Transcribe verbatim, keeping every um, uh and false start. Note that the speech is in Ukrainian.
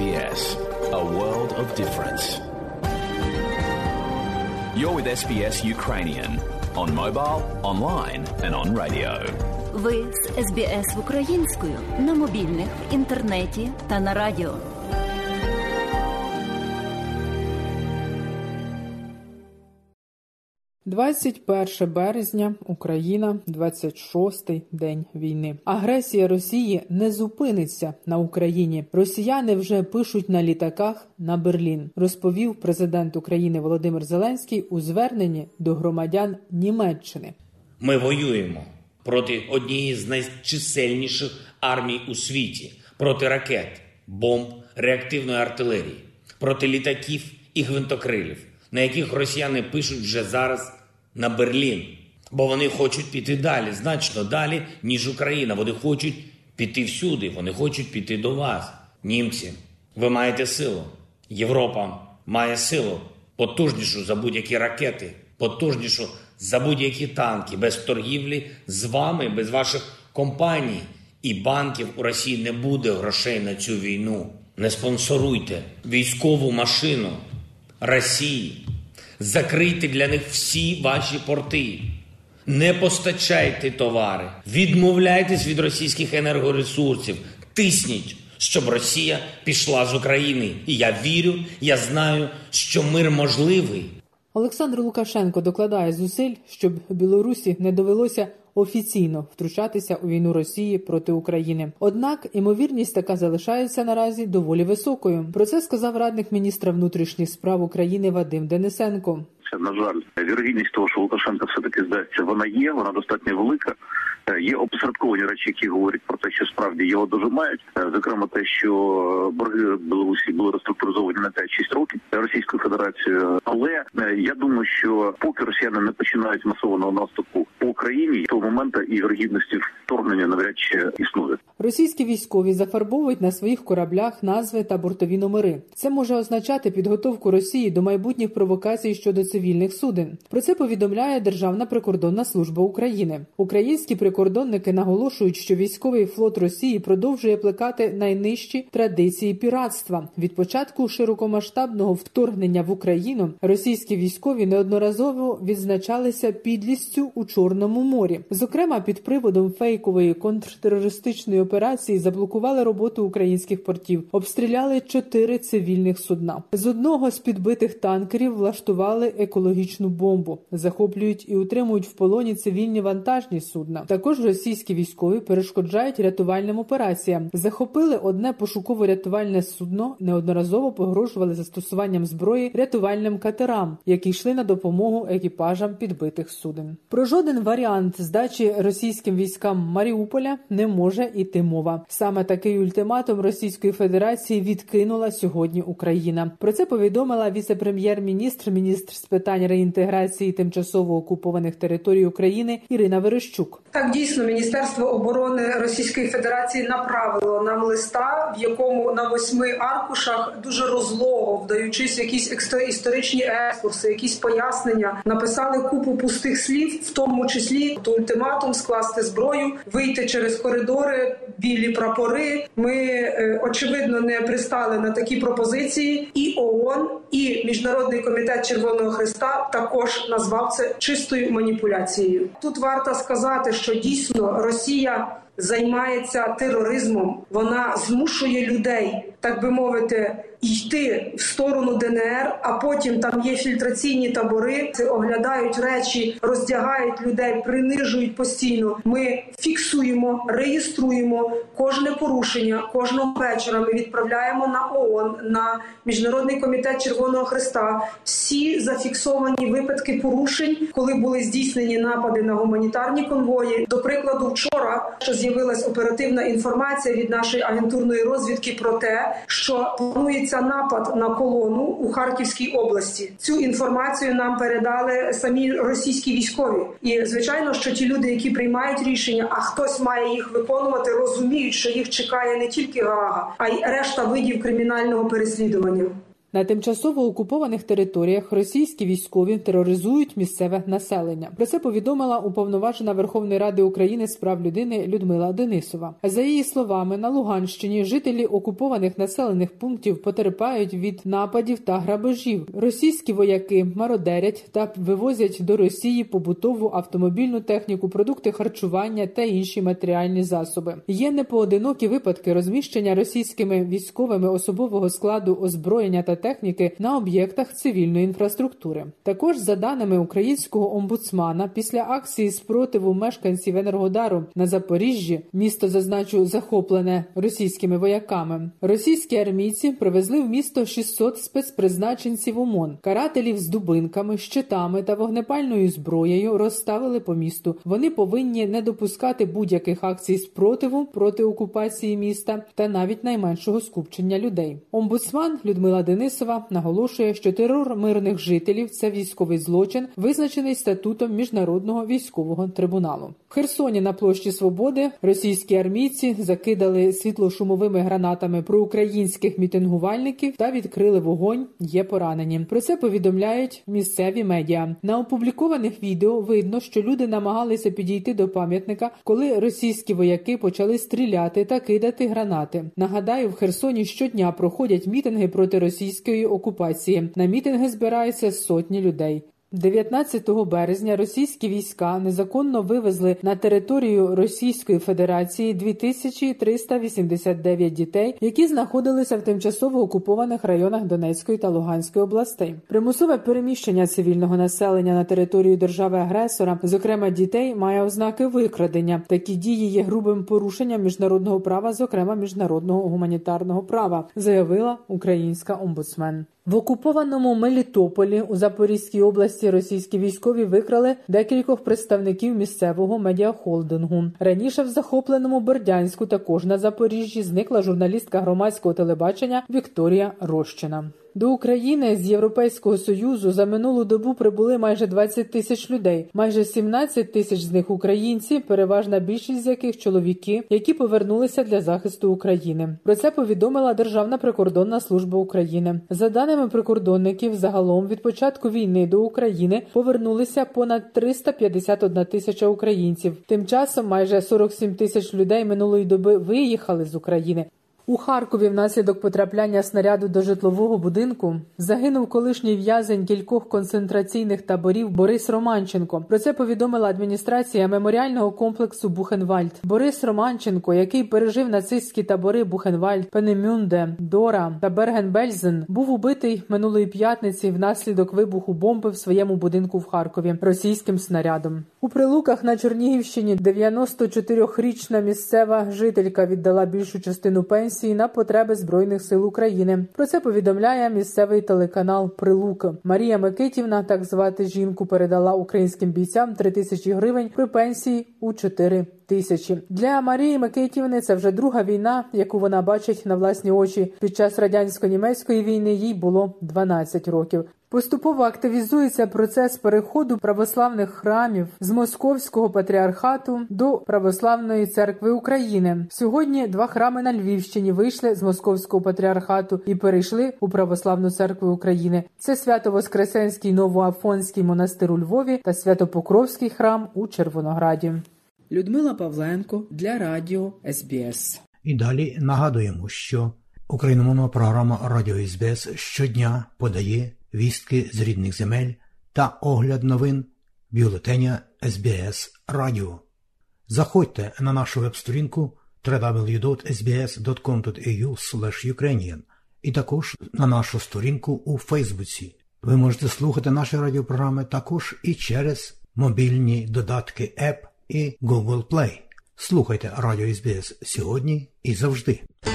B S, a world of difference. You're with ес бі ес Ukrainian on mobile, online and on radio. Ви з ес бі ес українською на мобільних, в інтернеті та на радіо. двадцять перше березня, Україна, двадцять шостий день війни. Агресія Росії не зупиниться на Україні. Росіяни вже пишуть на літаках на Берлін, розповів президент України Володимир Зеленський у зверненні до громадян Німеччини. Ми воюємо проти однієї з найчисельніших армій у світі, проти ракет, бомб, реактивної артилерії, проти літаків і гвинтокрилів, на яких росіяни пишуть вже зараз на Берлін. Бо вони хочуть піти далі, значно далі, ніж Україна. Вони хочуть піти всюди, вони хочуть піти до вас. Німці, ви маєте силу. Європа має силу, потужнішу за будь-які ракети, потужнішу за будь-які танки. Без торгівлі з вами, без ваших компаній і банків у Росії не буде грошей на цю війну. Не спонсоруйте військову машину Росії. Закрийте для них всі ваші порти. Не постачайте товари. Відмовляйтесь від російських енергоресурсів. Тисніть, щоб Росія пішла з України. І я вірю, я знаю, що мир можливий. Олександр Лукашенко докладає зусиль, щоб Білорусі не довелося офіційно втручатися у війну Росії проти України. Однак, ймовірність така залишається наразі доволі високою. Про це сказав радник міністра внутрішніх справ України Вадим Денисенко. На жаль, вірогідність того, що Лукашенко все-таки здасться, вона є, вона достатньо велика. Є опосередковані речі, які говорять про те, що справді його дожимають. Зокрема, те, що борги Білорусі були реструктуризовані на п'ять-шість років Російською Федерацією. Але я думаю, що поки росіяни не починають масованого наступу по Україні, того моменту і вірогідності вторгнення навряд чи існує. Російські військові зафарбовують на своїх кораблях назви та бортові номери. Це може означати підготовку Росії до майбутніх провокацій щодо цивільних суден. Про це повідомляє Державна прикордонна служба України. Українські прикордонники наголошують, що військовий флот Росії продовжує плекати найнижчі традиції піратства. Від початку широкомасштабного вторгнення в Україну російські військові неодноразово відзначалися підлістю у Чорному морі. Зокрема, під приводом фейкової контртерористичної операції заблокували роботу українських портів, обстріляли чотири цивільних судна. З одного з підбитих танкерів влаштували екологічну бомбу, захоплюють і утримують в полоні цивільні вантажні судна. Також російські військові перешкоджають рятувальним операціям. Захопили одне пошуково-рятувальне судно, неодноразово погрожували застосуванням зброї рятувальним катерам, які йшли на допомогу екіпажам підбитих суден. Про жоден варіант здачі російським військам Маріуполя не може йти мова. Саме такий ультиматум Російської Федерації відкинула сьогодні Україна. Про це повідомила віце-прем'єр-міністр, міністр з питань реінтеграції тимчасово окупованих територій України Ірина Верещук. Так, дійсно, Міністерство оборони Російської Федерації направило нам листа, в якому на восьми аркушах дуже розлого, вдаючись в якісь історичні екскурси, якісь пояснення, написали купу пустих слів, в тому числі ультиматум скласти зброю, вийти через коридори, білі прапори. Ми, очевидно, не пристали на такі пропозиції. І ООН, і Міжнародний комітет Червоного Хреста також назвав це чистою маніпуляцією. Тут варто сказати, що дійсно Росія займається тероризмом. Вона змушує людей, так би мовити, йти в сторону ДНР, а потім там є фільтраційні табори, оглядають речі, роздягають людей, принижують постійно. Ми фіксуємо, реєструємо кожне порушення, кожного вечора ми відправляємо на ООН, на Міжнародний комітет Червоного Хреста всі зафіксовані випадки порушень, коли були здійснені напади на гуманітарні конвої. До прикладу, вчора що з'явилась оперативна інформація від нашої агентурної розвідки про те, що планується напад на колону у Харківській області. Цю інформацію нам передали самі російські військові. І, звичайно, що ті люди, які приймають рішення, а хтось має їх виконувати, розуміють, що їх чекає не тільки Гаага, а й решта видів кримінального переслідування. На тимчасово окупованих територіях російські військові тероризують місцеве населення. Про це повідомила уповноважена Верховної Ради України з прав людини Людмила Денисова. За її словами, на Луганщині жителі окупованих населених пунктів потерпають від нападів та грабежів. Російські вояки мародерять та вивозять до Росії побутову автомобільну техніку, продукти харчування та інші матеріальні засоби. Є непоодинокі випадки розміщення російськими військовими особового складу, озброєння та техніки на об'єктах цивільної інфраструктури. Також, за даними українського омбудсмана, після акції спротиву мешканців Енергодару на Запоріжжі, місто, зазначу, захоплене російськими вояками, російські армійці привезли в місто шістсот спецпризначенців ОМОН. Карателів з дубинками, щитами та вогнепальною зброєю розставили по місту. Вони повинні не допускати будь-яких акцій спротиву проти окупації міста та навіть найменшого скупчення людей. Омбудсман Людмила Денисова наголошує, що терор мирних жителів – це військовий злочин, визначений статутом Міжнародного військового трибуналу. В Херсоні на площі Свободи російські армійці закидали світлошумовими гранатами проукраїнських мітингувальників та відкрили вогонь, є поранені. Про це повідомляють місцеві медіа. На опублікованих відео видно, що люди намагалися підійти до пам'ятника, коли російські вояки почали стріляти та кидати гранати. Нагадаю, в Херсоні щодня проходять мітинги проти російської окупації. На мітинги збираються сотні людей. дев'ятнадцятого березня російські війська незаконно вивезли на територію Російської Федерації дві тисячі триста вісімдесят дев'ять дітей, які знаходилися в тимчасово окупованих районах Донецької та Луганської областей. Примусове переміщення цивільного населення на територію держави-агресора, зокрема дітей, має ознаки викрадення. Такі дії є грубим порушенням міжнародного права, зокрема міжнародного гуманітарного права, заявила українська омбудсмен. В окупованому Мелітополі у Запорізькій області російські військові викрали декількох представників місцевого медіахолдингу. Раніше в захопленому Бердянську, також на Запоріжжі, зникла журналістка громадського телебачення Вікторія Рощина. До України з Європейського Союзу за минулу добу прибули майже двадцять тисяч людей. Майже сімнадцять тисяч з них українці, переважна більшість з яких чоловіки, які повернулися для захисту України. Про це повідомила Державна прикордонна служба України. За даними прикордонників, загалом від початку війни до України повернулися понад триста п'ятдесят одна тисяча українців. Тим часом майже сорок сім тисяч людей минулої доби виїхали з України. У Харкові внаслідок потрапляння снаряду до житлового будинку загинув колишній в'язень кількох концентраційних таборів Борис Романченко. Про це повідомила адміністрація меморіального комплексу Бухенвальд. Борис Романченко, який пережив нацистські табори Бухенвальд, Пенемюнде, Дора та Берген-Бельзен, був убитий минулої п'ятниці внаслідок вибуху бомби в своєму будинку в Харкові російським снарядом. У Прилуках на Чернігівщині дев'яносто чотирирічна місцева жителька віддала більшу частину пенсії на потреби Збройних сил України. Про це повідомляє місцевий телеканал «Прилук». Марія Микитівна, так звати жінку, передала українським бійцям три тисячі гривень при пенсії у чотири тисячі. Для Марії Микитівни це вже друга війна, яку вона бачить на власні очі. Під час радянсько-німецької війни їй було дванадцять років. Поступово активізується процес переходу православних храмів з Московського патріархату до Православної церкви України. Сьогодні два храми на Львівщині вийшли з Московського патріархату і перейшли у Православну церкву України. Це Свято-Воскресенський Новоафонський монастир у Львові та Свято-Покровський храм у Червонограді. Людмила Павленко для радіо ес бі ес. І далі нагадуємо, що україномовна програма Радіо ес бі ес щодня подає вістки з рідних земель та огляд новин бюлетеня ес бі ес Радіо. Заходьте на нашу веб-сторінку дабл ю дабл ю дабл ю крапка ес бі ес крапка ком крапка ей ю слеш юкрейніан і також на нашу сторінку у Фейсбуці. Ви можете слухати наші радіопрограми також і через мобільні додатки App і Google Play. Слухайте Радіо ес бі ес сьогодні і завжди.